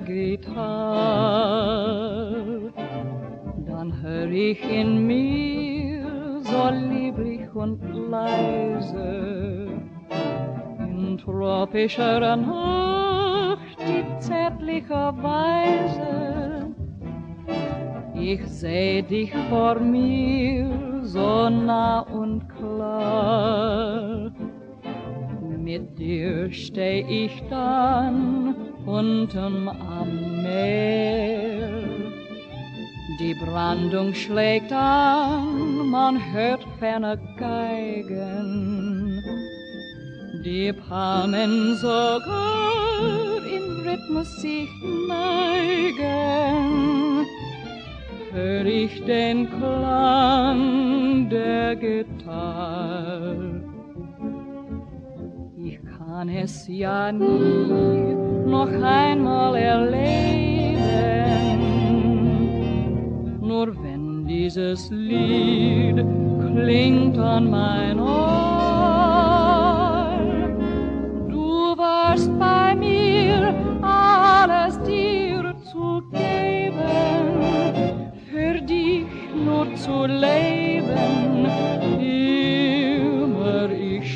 Gitarre. Dann hör ich in mir so lieblich und leise, in tropischer Nacht die zärtliche Weise. Ich seh dich vor mir so nah und klar. Mit dir steh ich dann unten am Meer. Die Brandung schlägt an, man hört ferne Geigen. Die Palmen sogar im Rhythmus sich neigen. Hör ich den Klang der Gitarre. Ich kann es ja nie noch einmal erleben, nur wenn dieses Lied klingt an mein Ohr. Du warst bei mir, alles dir zu geben, für dich nur zu leben, immer ich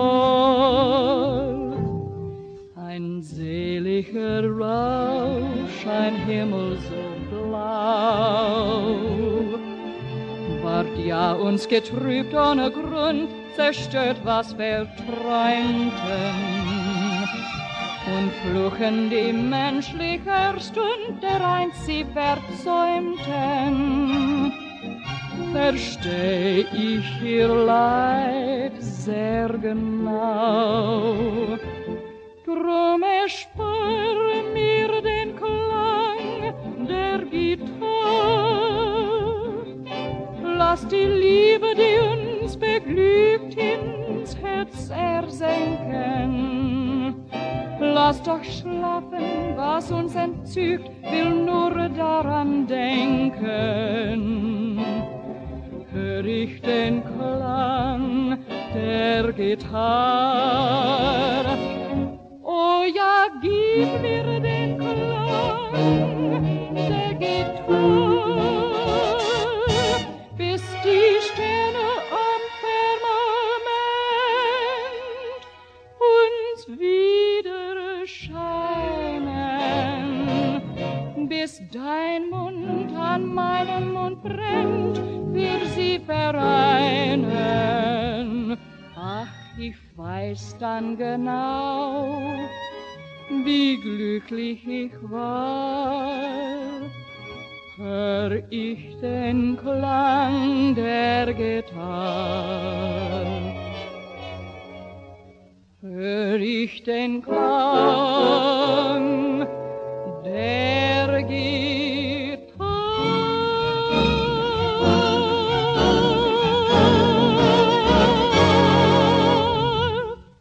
spor. Ein seliger Rausch, ein Himmel so blau, ward ja uns getrübt ohne Grund, zerstört, was wir träumten. Und fluchen die menschliche Stund, der einst sie versäumten. Versteh ich ihr Leid sehr genau. Drum erspare mir den Klang der Gitarre. Lass die Liebe, die uns beglückt, ins Herz ersenken. Lass doch schlafen, was uns entzückt, will nur daran denken. Hör ich den Klang der Gitarre. Oh ja, gib mir den Klang der Gitarre, bis die Sterne am Firmament uns wieder scheinen, bis dein Mund an meinem Mund brennt, wir sie vereinen. Ach, ich weiß dann genau, wie glücklich ich war. Hör ich den Klang der Gitarre. Hör ich den Klang